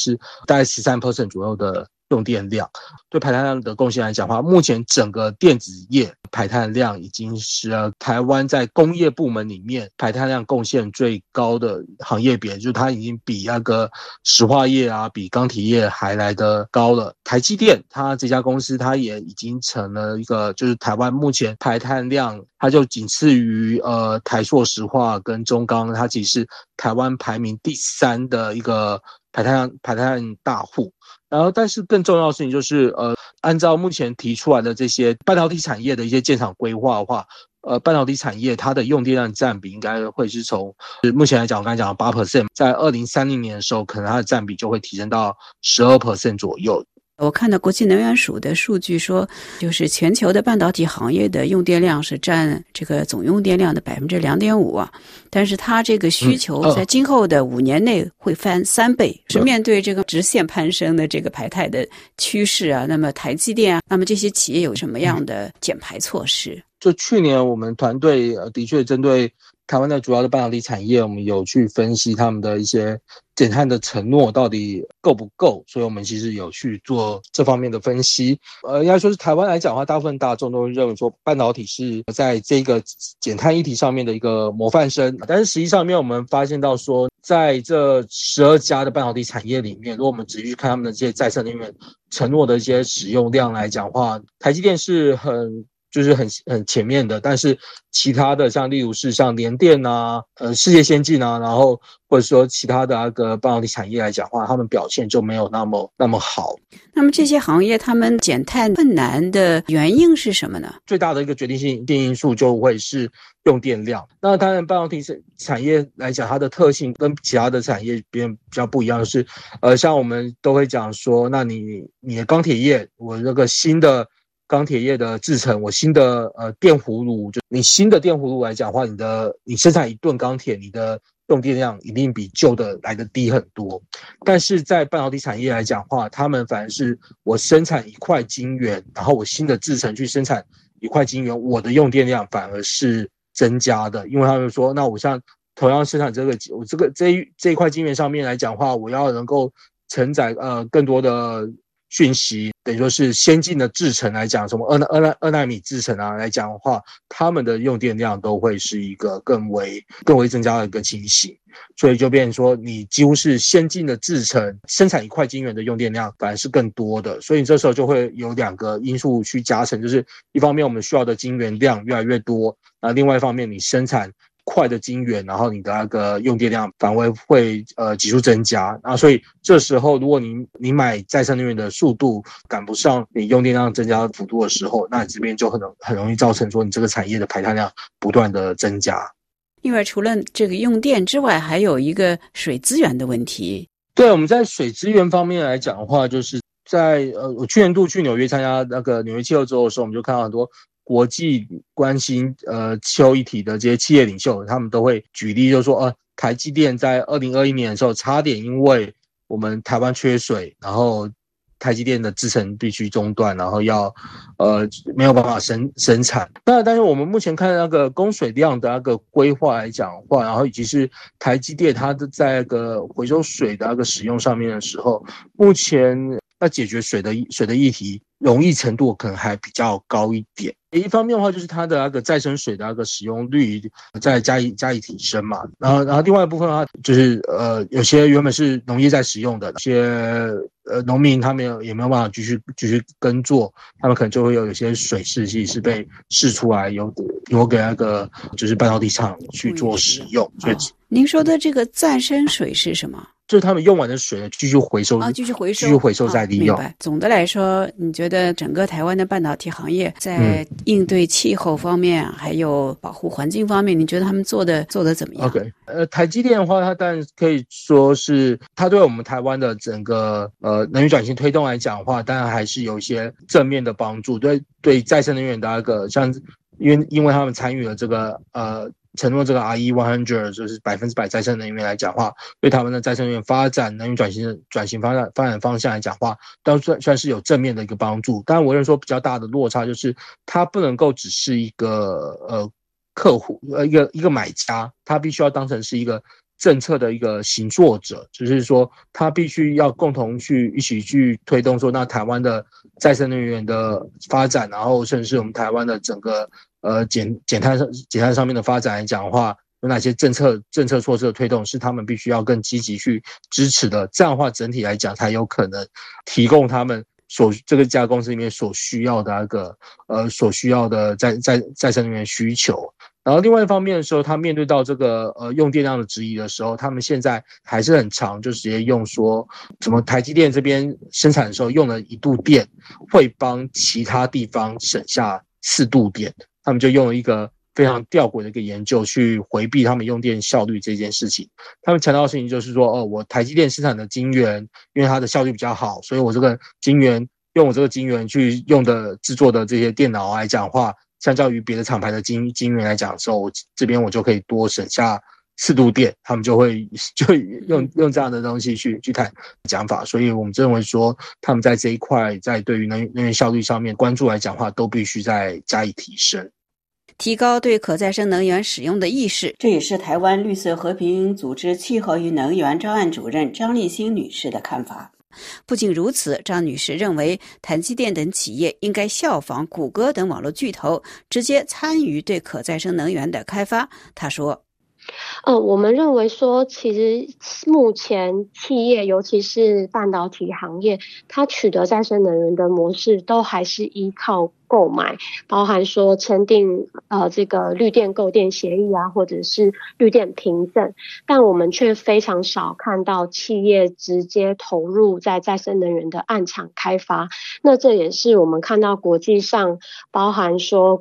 13% 左右的用电量。对排碳量的贡献来讲的话，目前整个电子业排碳量已经是台湾在工业部门里面排碳量贡献最高的行业别，就是它已经比那个石化业啊，比钢铁业还来得高了。台积电它这家公司，它也已经成了一个，就是台湾目前排碳量，它就仅次于台塑石化跟中钢，它其实是台湾排名第3的一个排碳大户。然后，但是更重要的事情就是，按照目前提出来的这些半导体产业的一些建厂规划的话，半导体产业它的用电量占比应该会是从目前来讲，我刚才讲的 8%， 在2030年的时候，可能它的占比就会提升到 12% 左右。 我看到国际能源署的数据说，就是全球的半导体行业的用电量是占这个总用电量的 2.5% 啊，但是它这个需求在今后的5年内会翻3倍，是面对这个直线攀升的这个排碳的趋势啊。那么台积电啊，那么这些企业有什么样的减排措施？ 就去年我们团队的确针对台湾的主要的半导体产业，我们有去分析他们的一些减碳的承诺到底够不够，所以我们其实有去做这方面的分析。应该说是台湾来讲的话，大部分大众都认为说半导体是在这个减碳议题上面的一个模范生，但是实际上面我们发现到说，在这12家的半导体产业里面，如果我们仔细去看他们的这些再生能源承诺的一些使用量来讲的话，台积电是很前面的，但是其他的像例如是像联电啊、世界先进啊，然后或者说其他的那个半导体产业来讲的话，他们表现就没有那么好。 那么这些行业他们减碳困难的原因是什么呢？ 最大的一个决定性因素就会是用电量。那当然半导体产业来讲，它的特性跟其他的产业比较不一样的是，像我们都会讲说，那你的钢铁业，我这个新的钢铁业的制程，我新的电葫芦，就你新的电葫芦来讲的话，你生产1吨钢铁，你的用电量一定比旧的来得低很多。但是在半导体产业来讲的话，他们反而是我生产1块晶圆，然后我新的制程去生产1块晶圆，我的用电量反而是增加的，因为他们说，那我像同样生产这一块晶圆上面来讲的话，我要能够承载更多的讯息，等于说是先进的制程来讲，什么二奈米制程啊来讲的话，他们的用电量都会是一个更为增加的一个情形，所以就变成说，你几乎是先进的制程生产1块晶圆的用电量反而是更多的，所以这时候就会有2个因素去加成，就是一方面我们需要的晶圆量越来越多，那另外一方面你生产块的晶圆，然后你的那个用电量反而会急速增加，然后所以这时候如果你买再生能源的速度赶不上你用电量增加幅度的时候，那你这边就很容易造成说你这个产业的排碳量不断的增加。 另外除了这个用电之外，还有一个水资源的问题。 对，我们在水资源方面来讲的话，就是在我去年度去纽约参加那个纽约气候周的时候，我们就看到很多国际关心气候议题的这些企业领袖，他们都会举例，就是说台积电在2021年的时候，差点因为我们台湾缺水，然后台积电的制程必须中断，然后要没有办法生产。但是我们目前看那个供水量的那个规划来讲的话，然后以及是台积电它在那个回收水的那个使用上面的时候，目前要解决水的议题容易程度可能还比较高一点。一方面的话，就是它的那个再生水的那个使用率再加以提升嘛。然后另外一部分的话，就是有些原本是农业在使用的，有些农民他们也没有办法继续耕作，他们可能就会有些水试剂是被试出来有给那个就是半导体厂去做使用。所以您说的这个再生水是什么？ 就是他们用完的水呢，继续回收再利用。 明白。总的来说，你觉得整个台湾的半导体行业在应对气候方面，还有保护环境方面，你觉得他们做的怎么样 ？OK， 台积电的话，它当然可以说是它对我们台湾的整个能源转型推动来讲的话，当然还是有一些正面的帮助。对再生能源的那个，像因为他们参与了这个承诺这个 RE100 就是100%再生能源来讲话，对他们的再生能源发展、能源转型发展方向来讲话，都算是有正面的一个帮助。当然，我认为说比较大的落差就是，它不能够只是一个客户一个买家，它必须要当成是一个政策的一个行作者，就是说它必须要共同一起去推动说，那台湾的再生能源的发展，然后甚至是我们台湾的整个减碳上面的发展来讲的话，有哪些政策措施的推动是他们必须要更积极去支持的，这样的话整体来讲才有可能提供他们这个家公司里面所需要的那个所需要的再生能源需求。然后另外一方面的时候，他面对到这个用电量的质疑的时候，他们现在还是很常就直接用说什么台积电这边生产的时候用了1度电会帮其他地方省下4度电，他们就用了一个非常吊诡的一个研究去回避他们用电效率这件事情。他们强调的事情就是说，我台积电生产的晶圆，因为它的效率比较好，所以我这个晶圆用我这个晶圆去用的制作的这些电脑来讲话，相较于别的厂牌的晶圆来讲的时候，这边我就可以多省下4度电，他们就用这样的东西去谈讲法。所以我们认为说，他们在这一块在对于能源效率上面关注来讲话，都必须再加以提升， 提高对可再生能源使用的意识。这也是台湾绿色和平组织气候与能源专案主任张立新女士的看法。不仅如此，张女士认为台积电等企业应该效仿谷歌等网络巨头，直接参与对可再生能源的开发。她说， 我们认为说，其实目前企业，尤其是半导体行业，它取得再生能源的模式都还是依靠购买，包含说签订这个绿电购电协议啊，或者是绿电凭证，但我们却非常少看到企业直接投入在再生能源的案场开发。那这也是我们看到国际上包含说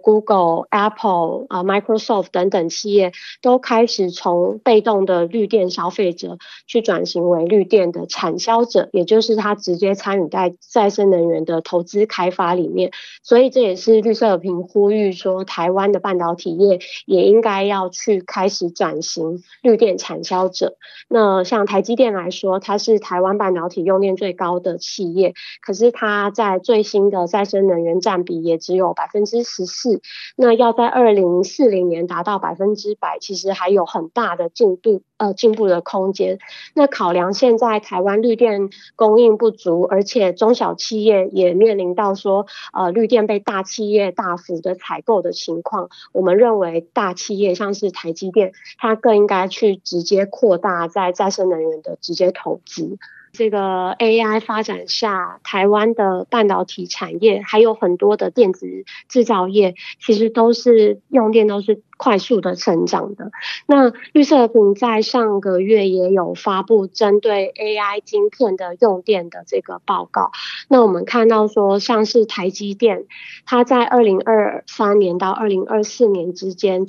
Google、Apple、Microsoft 等等企业都开始从被动的绿电消费者去转型为绿电的产销者，也就是他直接参与在再生能源的投资开发里面。所以这也是绿色和平呼吁说，台湾的半导体业也应该要去开始转型绿电产销者。那像台积电来说，它是台湾半导体用电最高的企业，可是它在最新的再生能源占比也只有 14%， 那要在2040年达到 100%， 其实还有很大的进步的空间。那考量现在台湾绿电供应不足，而且中小企业也面临到说绿电被大企业大幅的采购的情况，我们认为大企业像是台积电，它更应该去直接扩大在再生能源的直接投资。这个 AI 发展下，台湾的半导体产业还有很多的电子制造业，其实都是用电都是快速的成长的。那绿色和平在上个月也有发布针对 AI 晶片的用电的这个报告。那我们看到说，像是台积电，它在2023年到2024年之间，在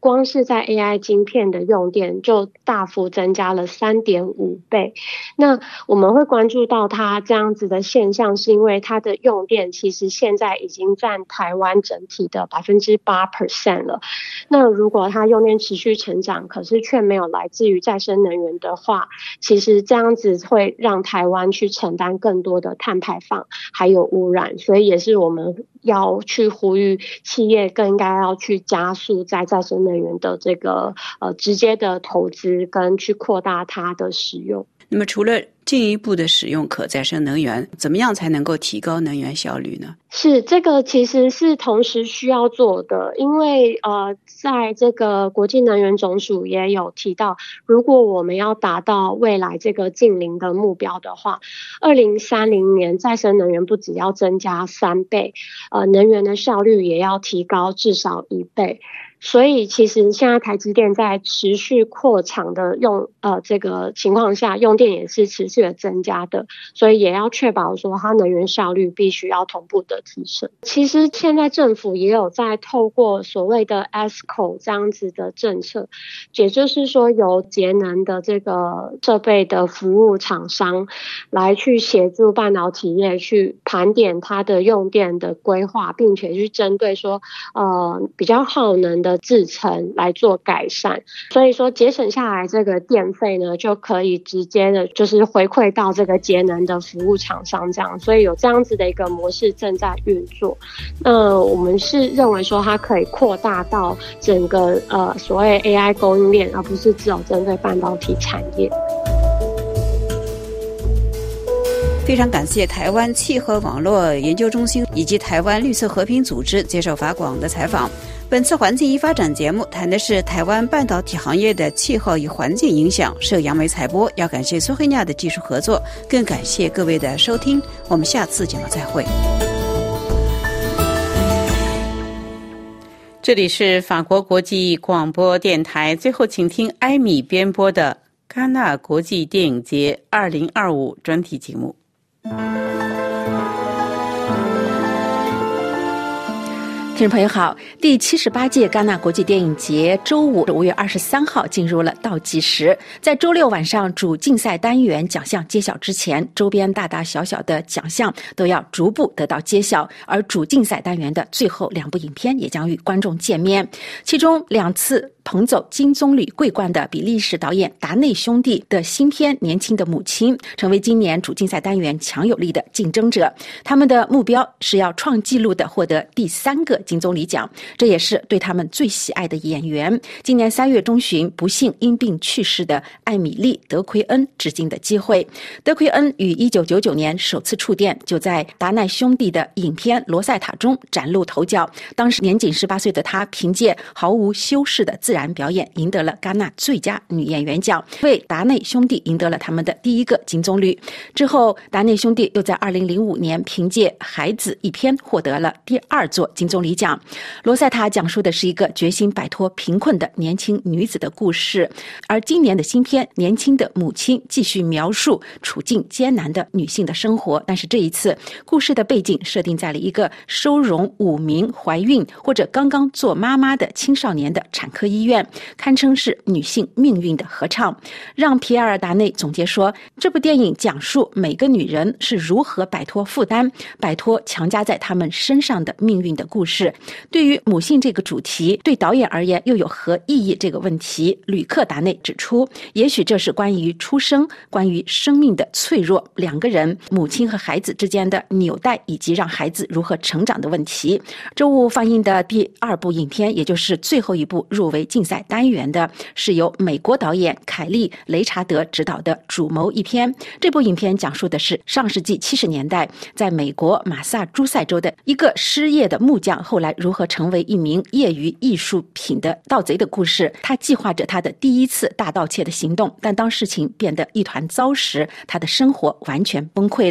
光是在 AI 晶片的用电就大幅增加了 3.5 倍。那我们会关注到它这样子的现象，是因为它的用电其实现在已经占台湾整体的 8% 了。那如果它用电持续成长，可是却没有来自于再生能源的话，其实这样子会让台湾去承担更多的碳排放还有污染，所以也是我们要去呼吁企业更应该要去加速在再生能源的这个直接的投资跟去扩大它的使用。 那么除了进一步的使用可再生能源，怎么样才能够提高能源效率呢？ 是，这个其实是同时需要做的，因为在这个国际能源总署也有提到，如果我们要达到未来这个净零的目标的话，2030年再生能源不只要增加3倍，能源的效率也要提高至少1倍。所以其实现在台积电在持续扩厂的这个情况下，用电也是持续的增加的，所以也要确保说它能源效率必须要同步的提升。其实现在政府也有在透过所谓的 ESCO 这样子的政策，也就是说由节能的这个设备的服务厂商来去协助半导体业去盘点它的用电的规划，并且去针对说比较耗能的制程来做改善，所以说节省下来这个电费呢，就可以直接的就是回馈到这个节能的服务厂商这样，所以有这样子的一个模式正在运作。我们是认为说它可以扩大到整个所谓 AI 供应链，而不是只有针对半导体产业。 非常感谢台湾气候网络研究中心以及台湾绿色和平组织接受法广的采访。本次环境与发展节目谈的是台湾半导体行业的气候与环境影响，是由杨梅采播。要感谢苏黑亚的技术合作，更感谢各位的收听。我们下次节目再会。这里是法国国际广播电台，最后请听艾米编播的戛纳国际电影节2025专题节目。 听众朋友好，第78届戛纳国际电影节周五5月23号进入了倒计时。在周六晚上主竞赛单元奖项揭晓之前，周边大大小小的奖项都要逐步得到揭晓，而主竞赛单元的最后2部影片也将与观众见面。其中2次捧走金棕榈桂冠的比利时导演达内兄弟的新片《年轻的母亲》成为今年主竞赛单元强有力的竞争者。他们的目标是要创纪录的获得第3个金棕榈奖，这也是对他们最喜爱的演员今年3月中旬不幸因病去世的艾米丽·德奎恩致敬的机会。德奎恩于1999年首次触电就在达奈兄弟的影片《罗塞塔》中崭露头角，当时年仅18岁的她凭借毫无修饰的自然表演赢得了戛纳最佳女演员奖，为达内兄弟赢得了他们的第1个金棕榈。之后达内兄弟又在2005年凭借《孩子》一篇获得了第2座金棕榈奖。罗塞塔讲述的是一个决心摆脱贫困的年轻女子的故事，而今年的新片《年轻的母亲》继续描述处境艰难的女性的生活，但是这一次故事的背景设定在了一个收容5名怀孕或者刚刚做妈妈的青少年的产科医院，堪称是女性命运的合唱。让皮埃尔·达内总结说，这部电影讲述每个女人是如何摆脱负担，摆脱强加在她们身上的命运的故事。对于母性这个主题，对导演而言又有何意义这个问题，吕克·达内指出，也许这是关于出生，关于生命的脆弱，2个人母亲和孩子之间的纽带，以及让孩子如何成长的问题。周五放映的第2部影片，也就是最后一部入围竞赛单元的，是由美国导演凯利·雷查德执导的《主谋》一篇。这部影片讲述的是上世纪70年代在美国马萨诸塞州的一个失业的木匠后来如何成为一名业余艺术品的盗贼的故事。他计划着他的第1次大盗窃的行动，但当事情变得一团糟时，他的生活完全崩溃了。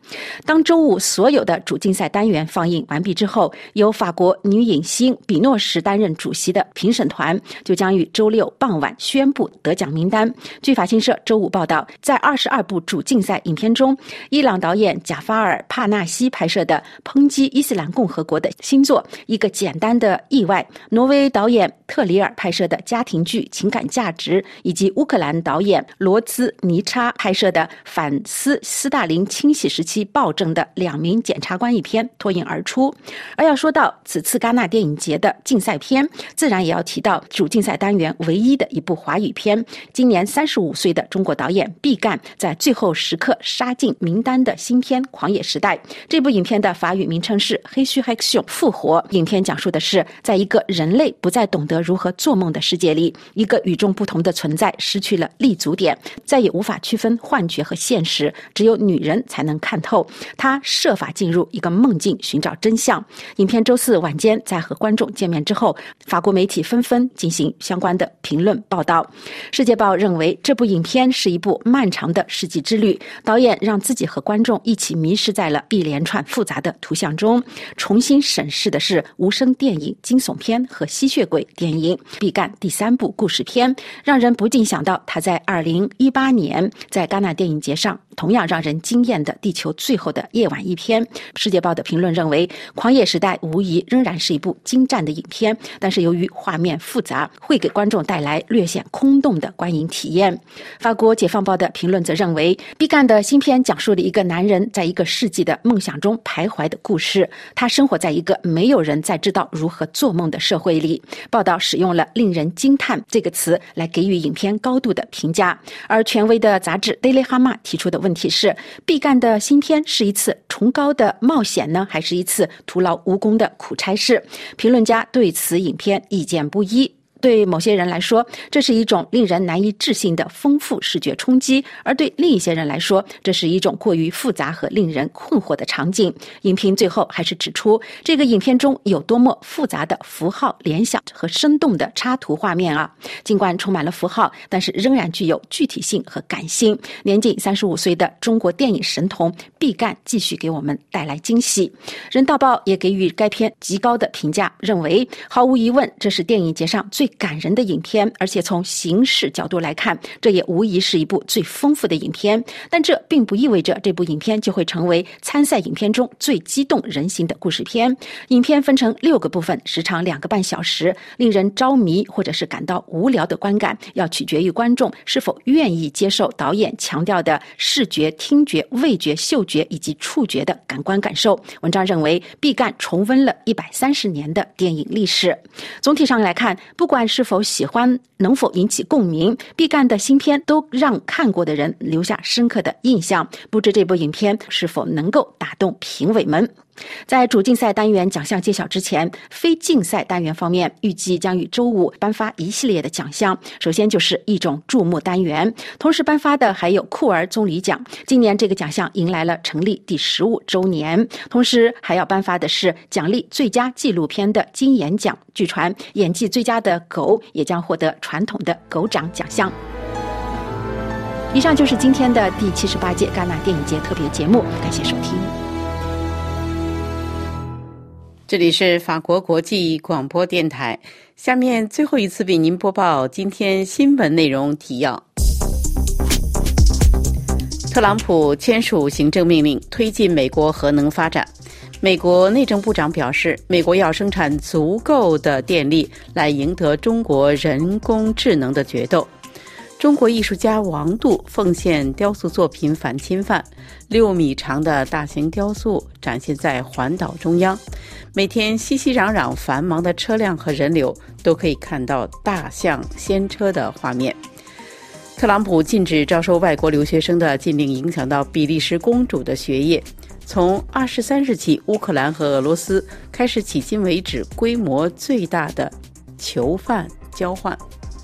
当周五所有的主竞赛单元放映完毕之后，由法国女影星比诺什担任主席的评审团就将于周六傍晚宣布得奖名单。据法新社周五报道，在22部主竞赛影片中，伊朗导演贾法尔·帕纳西拍摄的抨击伊斯兰共和国的新作《一个简单的意外》，挪威导演特里尔拍摄的家庭剧情感价值，以及乌克兰导演罗兹尼查拍摄的反思斯大林清洗时期暴政的2名检察官一篇脱颖而出。而要说到此次戛纳电影节的竞赛片，自然也要提到主竞赛单元唯一的一部华语片，今年35岁的中国导演毕赣在最后时刻杀进名单的新片《狂野时代》。这部影片的法语名称是《黑须黑熊复活》。影片讲述的是，在一个人类不再懂得如何做梦的世界里，一个与众不同的存在失去了立足点，再也无法区分幻觉和现实，只有女人才能看透。她设法进入一个梦境，寻找真相。影片周四晚间在和观众见面之后，法国媒体纷纷进行相关的评论报道。世界报认为，这部影片是一部漫长的世纪之旅，导演让自己和观众一起迷失在了一连串复杂的图像中，重新审视的是无声电影、惊悚片和吸血鬼电影。毕赣第3部故事片让人不禁想到他在2018年在戛纳电影节上同样让人惊艳的《地球最后的夜晚》一篇。世界报的评论认为，《狂野时代》无疑仍然是一部精湛的影片，但是由于画面复杂，会给观众带来略显空洞的观影体验。法国解放报的评论则认为，毕赣的新片讲述了一个男人在一个世纪的梦想中徘徊的故事，他生活在一个没有人再知道如何做梦的社会里。报道使用了令人惊叹这个词来给予影片高度的评价。而权威的杂志 Daily Hama 提出的问题是，毕赣的新片是一次崇高的冒险呢，还是一次徒劳无功的苦差事？评论家对此影片意见不一。对某些人来说，这是一种令人难以置信的丰富视觉冲击，而对另一些人来说，这是一种过于复杂和令人困惑的场景。影评最后还是指出，这个影片中有多么复杂的符号联想和生动的插图画面啊！尽管充满了符号，但是仍然具有具体性和感性。年仅35岁的中国电影神童毕赣继续给我们带来惊喜。人道报也给予该片极高的评价，认为毫无疑问，这是电影节上最感人的影片，而且从形式角度来看，这也无疑是一部最丰富的影片。但这并不意味着这部影片就会成为参赛影片中最激动人心的故事片。影片分成6个部分，时长2个半小时，令人着迷或者是感到无聊的观感，要取决于观众是否愿意接受导演强调的视觉、听觉、味觉、嗅觉以及触觉的感官感受。文章认为，毕赣重温了130年的电影历史。总体上来看，不管是否喜欢，能否引起共鸣，毕赣的新片都让看过的人留下深刻的印象。不知这部影片是否能够打动评委们。在主竞赛单元奖项揭晓之前，非竞赛单元方面预计将于周五颁发一系列的奖项。首先就是一种注目单元，同时颁发的还有酷儿棕榈奖。今年这个奖项迎来了成立第15周年，同时还要颁发的是奖励最佳纪录片的金眼奖。据传演技最佳的狗也将获得传统的狗掌奖项。以上就是今天的第78届戛纳电影节特别节目，感谢收听。 这里是法国国际广播电台，下面最后一次为您播报今天新闻内容提要。特朗普签署行政命令，推进美国核能发展。美国内政部长表示，美国要生产足够的电力来赢得中国人工智能的决斗。中国艺术家王杜奉献雕塑作品反侵犯，6米长的大型雕塑展现在环岛中央，每天熙熙攘攘繁忙的车辆和人流都可以看到大象掀车的画面。特朗普禁止招收外国留学生的禁令影响到比利时公主的学业。从23日起，乌克兰和俄罗斯开始迄今为止规模最大的囚犯交换。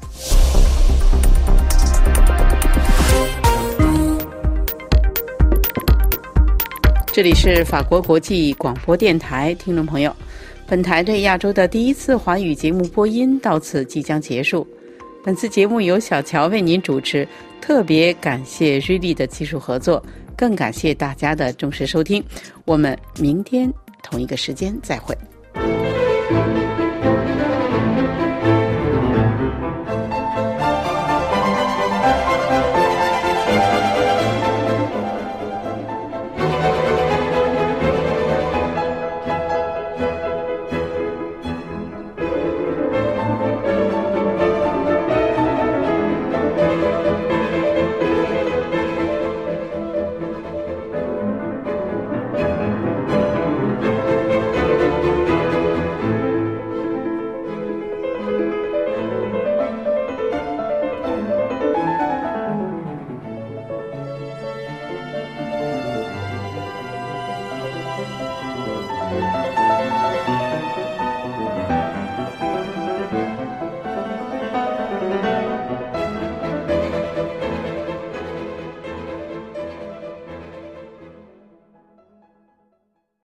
这里是法国国际广播电台，听众朋友，本台对亚洲的第一次华语节目播音到此即将结束。本次节目由小乔为您主持，特别感谢瑞丽的技术合作。 更感谢大家的忠实收听，我们明天同一个时间再会。